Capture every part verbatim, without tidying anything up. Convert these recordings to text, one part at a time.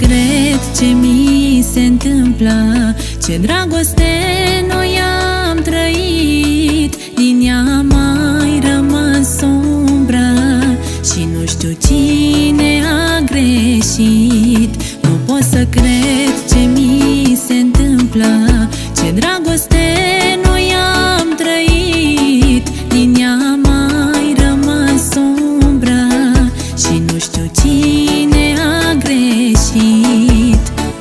cred ce mi se întâmplă, ce dragoste noi am trăit. Din ea a mai rămas umbră și nu știu cine a greșit. Nu pot să cred ce mi se întâmplă, ce dragoste noi am trăit. Din ea a mai rămas umbră și nu știu cine a greșit.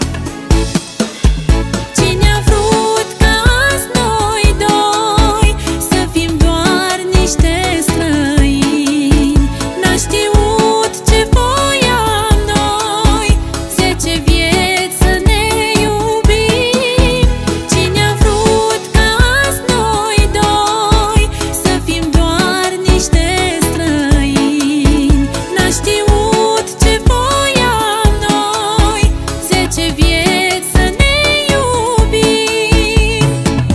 Cine a vrut ca azi noi doi să fim doar niște străini? N-a știut ce voiam noi, zece vieți să ne iubim. Cine a vrut ca azi noi doi să fim doar niște străini? N-a știut ce voiam noi, zece vieți să ne iubim.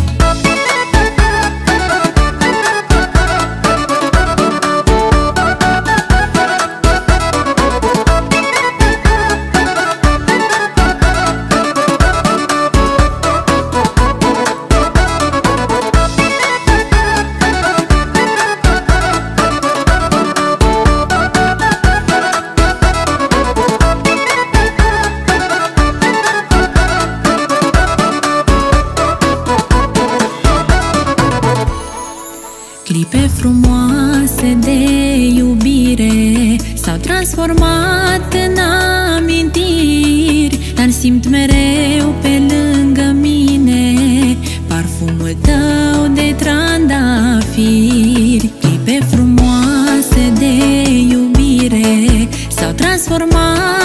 Clipe frumoase de iubire s-au transformat în amintiri, dar simt mereu pe lângă mine parfumul tău de trandafiri. Clipe frumoase de iubire s-au transformat